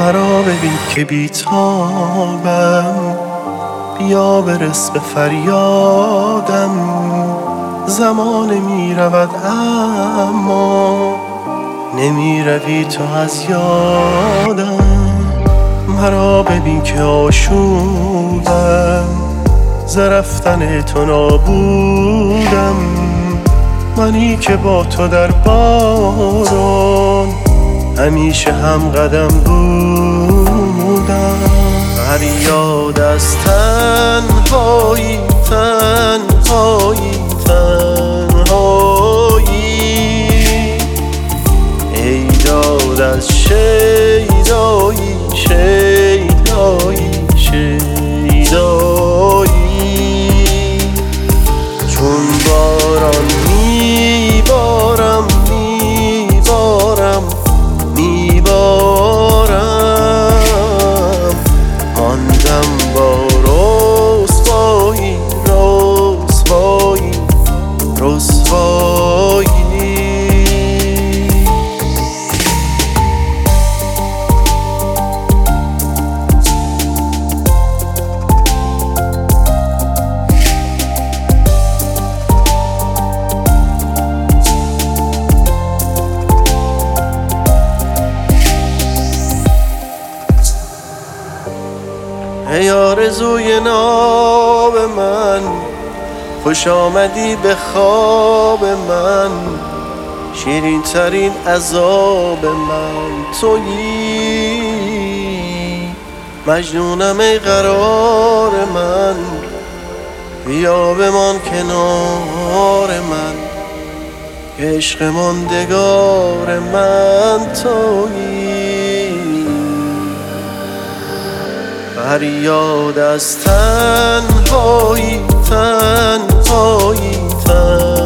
مرا ببین که بیتابم، بیا برس به فریادم. زمان می رود اما نمی روی تو از یادم. مرا ببین که آشوبم، ز رفتن تو نابودم. منی که با تو در باران همیشه هم قدم بودم. فریاد از تنهایی، تنهایی، تنهایی. ای داد از شیدایی، شیدایی، شیدایی. چون باران میبارم، میبارم، میبارم. ماندم با رسوایی، رسوایی، رسوایی. ای آرزوی ناب من، خوش آمدی به خواب من. شیرین ترین عذاب من تویی. مجنونم ای قرار من، بیا بمان کنار من. عشق ماندگار من تویی. فریاد از تنهایی، تنهایی، تنهایی.